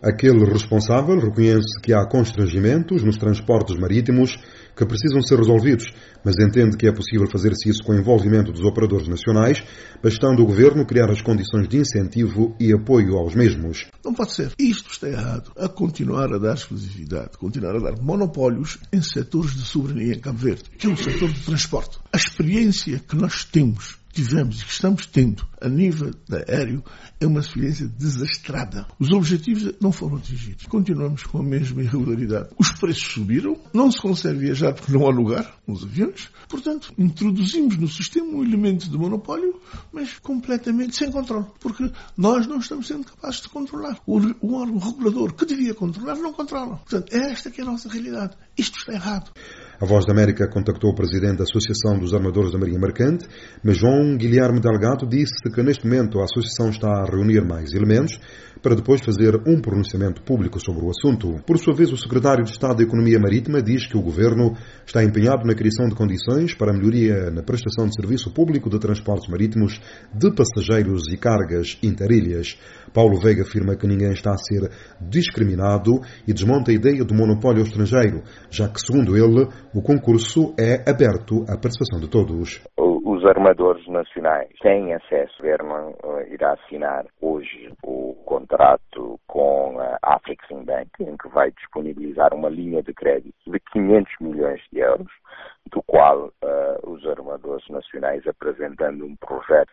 Aquele responsável reconhece que há constrangimentos nos transportes marítimos que precisam ser resolvidos, mas entende que é possível fazer-se isso com o envolvimento dos operadores nacionais, bastando o Governo criar as condições de incentivo e apoio aos mesmos. Não pode ser. Isto está errado. A continuar a dar exclusividade, continuar a dar monopólios em setores de soberania em Cabo Verde, que é o setor do transporte. A experiência que nós tivemos e que estamos tendo a nível aéreo é uma experiência desastrada. Os objetivos não foram atingidos. Continuamos com a mesma irregularidade. Os preços subiram, não se consegue viajar porque não há lugar nos aviões. Portanto, introduzimos no sistema um elemento de monopólio, mas completamente sem controle. Porque nós não estamos sendo capazes de controlar. O órgão regulador que devia controlar, não controla. Portanto, é esta que é a nossa realidade. Isto está errado. A Voz da América contactou o presidente da Associação dos Armadores da Marinha Mercante, mas João Guilherme Delgado disse que neste momento a Associação está a reunir mais elementos para depois fazer um pronunciamento público sobre o assunto. Por sua vez, o secretário de Estado da Economia Marítima diz que o Governo está empenhado na criação de condições para a melhoria na prestação de serviço público de transportes marítimos de passageiros e cargas interilhas. Paulo Veiga afirma que ninguém está a ser discriminado e desmonta a ideia do monopólio estrangeiro, já que, segundo ele, o concurso é aberto à participação de todos. Os armadores nacionais têm acesso. O Governo irá assinar hoje o contrato com a African Bank, em que vai disponibilizar uma linha de crédito de 500 milhões de euros, do qual os armadores nacionais, apresentando um projeto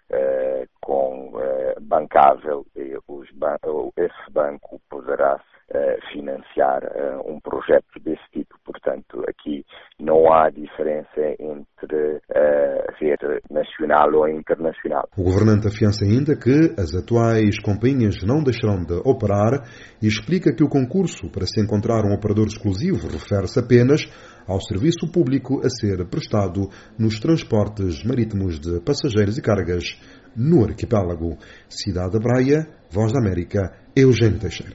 bancável, esse banco poderá financiar um projeto desse tipo. Portanto, aqui não há diferença entre ser nacional ou internacional. O governante afiança ainda que as atuais companhias não deixarão de operar e explica que o concurso para se encontrar um operador exclusivo refere-se apenas ao serviço público a ser prestado nos transportes marítimos de passageiros e cargas no arquipélago. Cidade da Praia, Voz da América, Eugênio Teixeira.